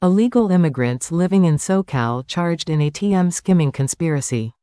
Illegal immigrants living in SoCal charged in ATM skimming conspiracy.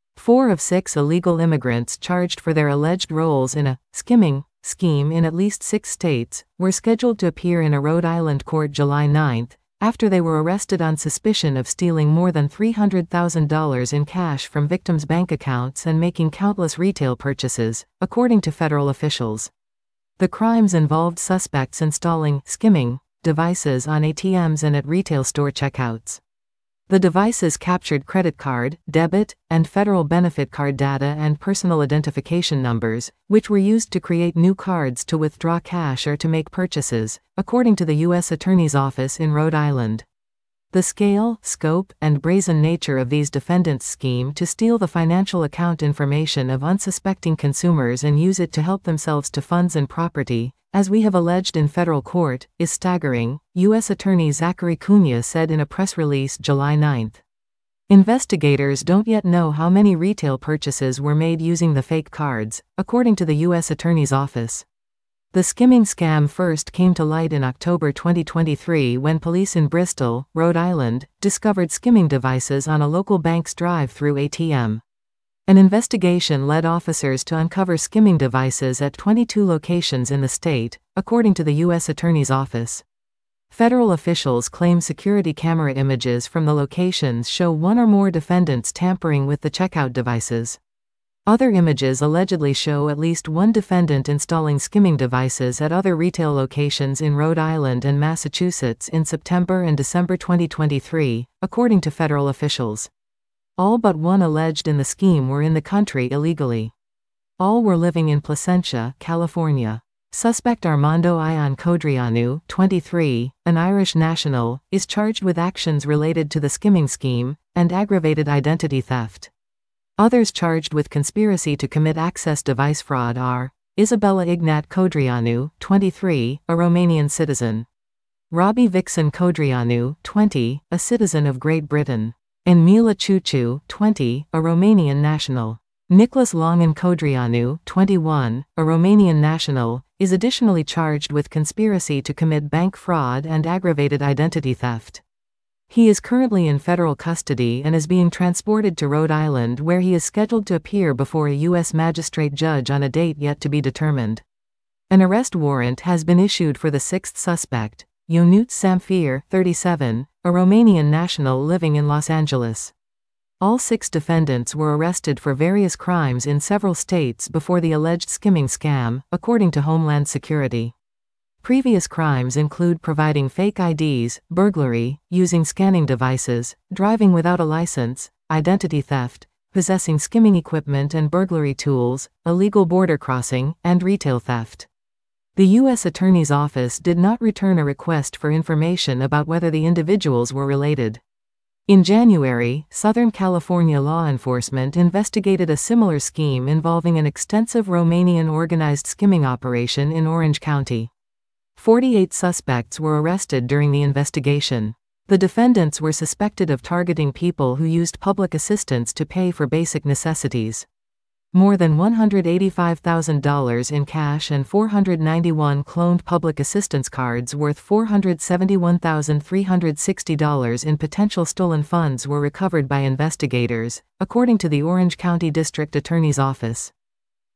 4 of 6 illegal immigrants charged for their alleged roles in a skimming scheme in at least 6 states were scheduled to appear in a Rhode Island court July 9, after they were arrested on suspicion of stealing more than $300,000 in cash from victims' bank accounts and making countless retail purchases, according to federal officials. The crimes involved suspects installing skimming devices on ATMs and at retail store checkouts. The devices captured credit card, debit, and federal benefit card data and personal identification numbers, which were used to create new cards to withdraw cash or to make purchases, according to the U.S. Attorney's Office in Rhode Island. The scale, scope, and brazen nature of these defendants' scheme to steal the financial account information of unsuspecting consumers and use it to help themselves to funds and property, as we have alleged in federal court, is staggering, U.S. Attorney Zachary Cunha said in a press release July 9. Investigators don't yet know how many retail purchases were made using the fake cards, according to the U.S. Attorney's Office. The skimming scam first came to light in October 2023 when police in Bristol, Rhode Island, discovered skimming devices on a local bank's drive-through ATM. An investigation led officers to uncover skimming devices at 22 locations in the state, according to the U.S. Attorney's Office. Federal officials claim security camera images from the locations show one or more defendants tampering with the checkout devices. Other images allegedly show at least one defendant installing skimming devices at other retail locations in Rhode Island and Massachusetts in September and December 2023, according to federal officials. All but one alleged in the scheme were in the country illegally. All were living in Placentia, California. Suspect Armando Ion Codrianu, 23, an Irish national, is charged with actions related to the skimming scheme and aggravated identity theft. Others charged with conspiracy to commit access device fraud are Isabella Ignat Codrianu, 23, a Romanian citizen; Robbie Vixen Codrianu, 20, a citizen of Great Britain; and Mila Ciuciu, 20, a Romanian national. Nicholas Longan Codrianu, 21, a Romanian national, is additionally charged with conspiracy to commit bank fraud and aggravated identity theft. He is currently in federal custody and is being transported to Rhode Island, where he is scheduled to appear before a U.S. magistrate judge on a date yet to be determined. An arrest warrant has been issued for the 6th suspect, Ionut Samfir, 37, a Romanian national living in Los Angeles. All 6 defendants were arrested for various crimes in several states before the alleged skimming scam, according to Homeland Security. Previous crimes include providing fake IDs, burglary, using scanning devices, driving without a license, identity theft, possessing skimming equipment and burglary tools, illegal border crossing, and retail theft. The U.S. Attorney's Office did not return a request for information about whether the individuals were related. In January, Southern California law enforcement investigated a similar scheme involving an extensive Romanian organized skimming operation in Orange County. 48 suspects were arrested during the investigation. The defendants were suspected of targeting people who used public assistance to pay for basic necessities. More than $185,000 in cash and 491 cloned public assistance cards worth $471,360 in potential stolen funds were recovered by investigators, according to the Orange County District Attorney's Office.